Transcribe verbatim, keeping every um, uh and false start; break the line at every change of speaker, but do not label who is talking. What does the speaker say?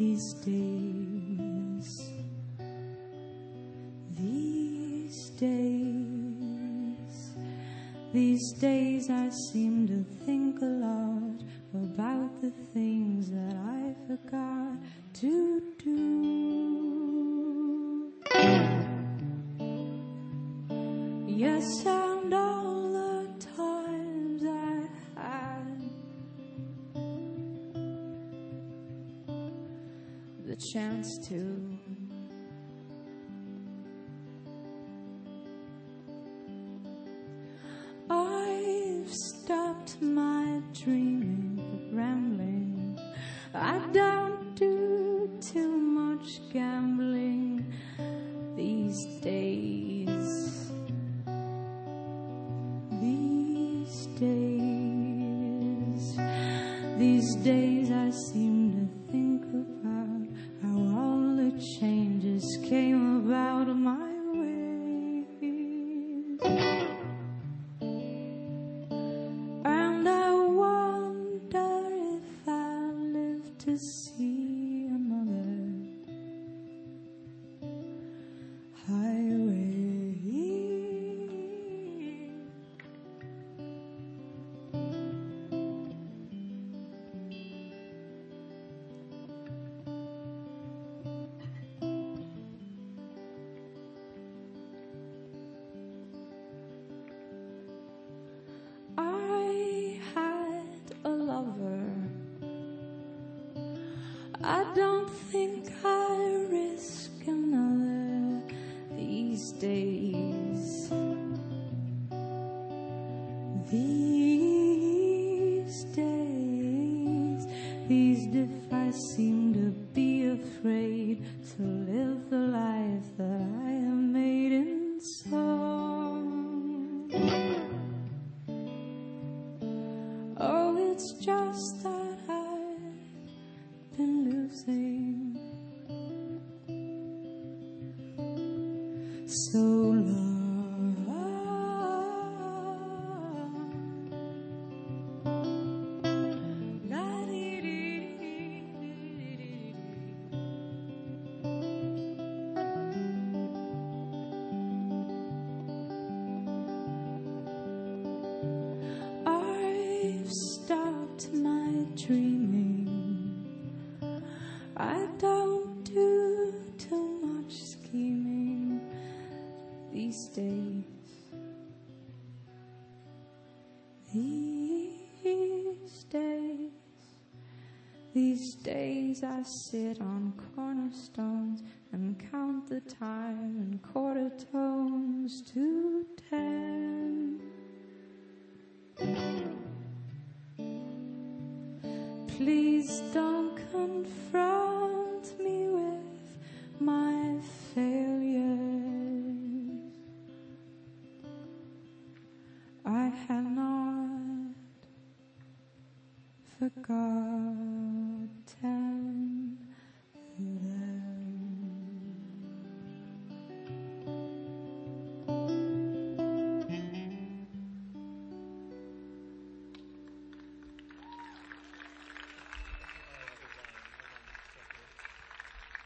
these days, these days, these days I seem to think a lot about the things that I forgot to do. Yes, and all the times I had the chance to. I've stopped my dreaming, rambling. I don't do too much gambling these days. These days, these days I seem to think about how all the changes came about my way. And I wonder if I live to see another highway. I had a lover. I don't think I risk another these days. These days, these days I seem to be afraid to live the life that I have made in song. Oh, it's just that I've been losing so long. I've stopped my dreaming. I don't do too much scheming these days. These days, these days I sit on cornerstones and count the time in quarter tones to ten. Please don't confront me with my failures. I have not forgotten.